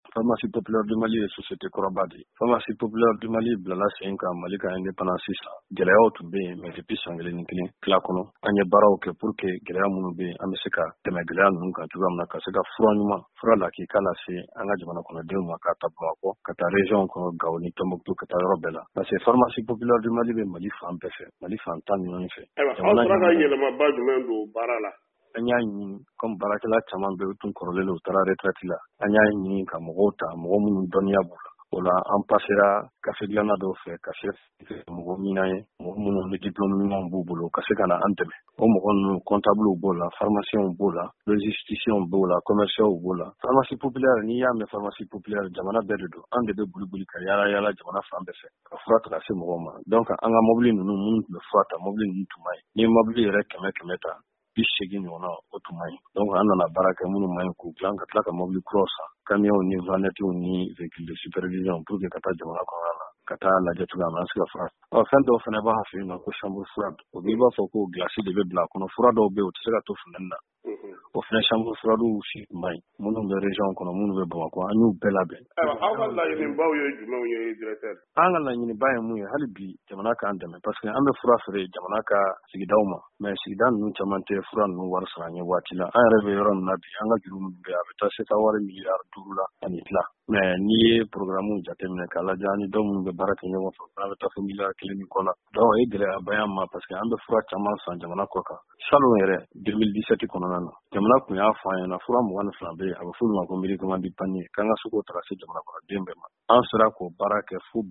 Pharmacie populaire du Mali et société Korabadi. Pharmacie populaire du Mali bilala sen ka Mali ka indépendance sisan. Gɛlɛyaw tun bɛ yen mais depuis san kelen ni kelen tila kɔnɔ an ye baaraw kɛ pour que gɛlɛya minnu bɛ yen an bɛ se ka tɛmɛ gɛlɛya ninnu kan cogoya min na ka se ka fura ɲuman fura lakika lase an ka jamana kɔnɔdenw ma k'a ta Bamakɔ ka taa région kɔnɔ Gao ni Tombouctou ka taa yɔrɔ bɛɛ la parce que pharmacie populaire du Mali bɛ Mali fan bɛɛ fɛ Mali fan 19 fɛ. Aw sera ka yɛlɛmaba jumɛn don baara la? An y'a ɲini comme baarakɛla caman bɛ tun kɔrɔlen u taara retraite la an y'a ɲini ka mɔgɔw ta mɔgɔ minnu dɔnniya b'u la o la an passera café dilanna dɔw fɛ ka se mɔgɔ ɲinan ye mɔgɔ minnu ni diplôme ɲuman b'u bolo ka se ka na an dɛmɛ o mɔgɔ ninnu comptable b'o la pharmaciens b'o la logisticiens b'o la commerciaux b'o la pharmacie populaire n'i y'a mɛn pharmacie populaire jamana bɛɛ de don an de bɛ boli ka yaala yaala jamana fan bɛɛ fɛ ka fura ta ka se mɔgɔw ma donc an ka mobili ninnu minnu tun bɛ fura ta mobili ninnu tun man ɲi ni mobili yɛrɛ kɛmɛ ta 80 ɲɔgɔnna o tun man ɲi donc an nana baara kɛ minnu man ɲi k'u dilan ka tila ka mobili kuraw san camions ni vannettes ni véhicules de supervision pour que ka taa jamana kɔnɔna na ka taa lajɛ cogoya min na an se ka fura fɛn dɔw fana b'a fɛ yen nɔ ko chambre froide o b'i b'a fɔ ko glace de bɛ bila a kɔnɔ fura dɔw bɛ yen o tɛ se ka to funtɛni na o fana chambre froides si man ɲi minnu bɛ région kɔnɔ minnu bɛ Bamakɔ an y'u bɛɛ labɛn. Aw ka laɲinibaw ye jumɛnw ye directeur? An ka laɲiniba ye mun ye hali bi jamana k'an dɛmɛ parce que an bɛ fura feere jamana ka sigidaw ma mais sigida ninnu caman tɛ fura ninnu wari sara an ye waati la an yɛrɛ bɛ yɔrɔ min na bi an ka juru minnu bɛ a bɛ taa se ka wari miliyari 5 la ani tila mais n'i ye programme jateminɛ k'a lajɛ an ni dɔw minnu bɛ baara kɛ ɲɔgɔn fɛ fana bɛ taa fɔ miliyari 1 ni kɔ la donc o ye gɛlɛyaba y'an ma parce que an bɛ fura caman san jamana kɔ kan salon yɛrɛ 2017 kɔnɔna na jamana tun y'a fɔ an ɲɛna fura 22 bɛ yen a bɛ f'olu ma ko médicament du panier k'an ka se k'o ta ka se jamana kɔnɔden bɛɛ ma an sera k'o baara kɛ fo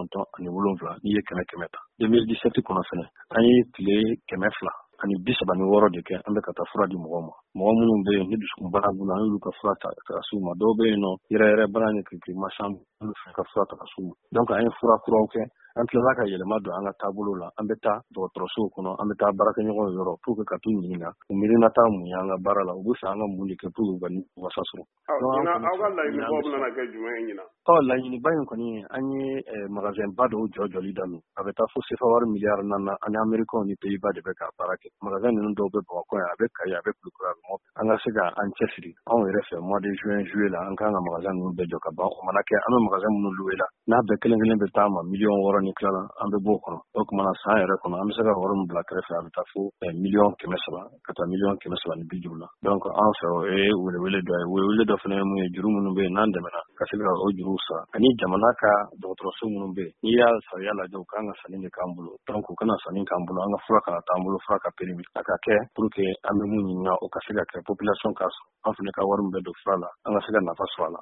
97 n'i ye 100 ta 2017 kɔnɔ fɛnɛ an ye tile 200 ani 36 de kɛ an bɛ ka taa fura di mɔgɔw ma mɔgɔ minnu bɛ yen ni dusukun bana b'u la an y'olu ka fura ta ka s'u ma dɔw bɛ yen nɔ yɛrɛ bana ni kirikirimasiyɔn olu fɛ ka fura ta ka s'u ma donc an ye fura kuraw kɛ an tilala ka yɛlɛma don an ka taabolo la an bɛ taa dɔgɔtɔrɔsow kɔnɔ an bɛ taa baarakɛɲɔgɔnw yɔrɔ pour que ka t'u ɲininka u miirina taa mun ye an ka baara la u bɛ fɛ an ka mun de kɛ pour que u ka wasa sɔrɔ. Aw ka laɲinibaw bɛna kɛ jumɛn ye ɲinan? Laɲiniba in kɔni an ye magasin ba dɔw jɔli daminɛ a bɛ taa fo CFA wari miliyari 4 ani Américains ni Pays-Bas de bɛ ka baara kɛ magasin ninnu dɔw bɛ Bamakɔ yan a bɛ Kayi a bɛ Kulukoro a bɛ Mɔti an ka se ka an cɛsiri anw yɛrɛ fɛ mois de juin juillet la an kan ka magasin ninnu bɛɛ jɔ ka ban o mana kɛ an bɛ magasin minnu loué la n'a bɛɛ kelen bɛ taa ma 6 ni tila la an bɛ b'o kɔnɔ o kumana san yɛrɛ kɔnɔ an bɛ se ka wari min bila kɛrɛfɛ a bɛ taa fo 300,000 ka taa 350,000 la donc an fɛ o ye welewele dɔ ye welewele dɔ fana ye mun ye juru minnu bɛ yen n'an dɛmɛna ka se ka o juru sara ani jamana ka dɔgɔtɔrɔso minnu bɛ yen n'i y'a sariya lajɛ u kan ka sanni de k'an bolo donc u kana sanni k'an bolo an ka fura kana t'an bolo fura ka périmé a ka kɛ pour que an bɛ mun ɲininka o ka se ka kɛ population ka sɔrɔ an fana ka wari min bɛ don fura la an ka se ka nafa sɔrɔ a la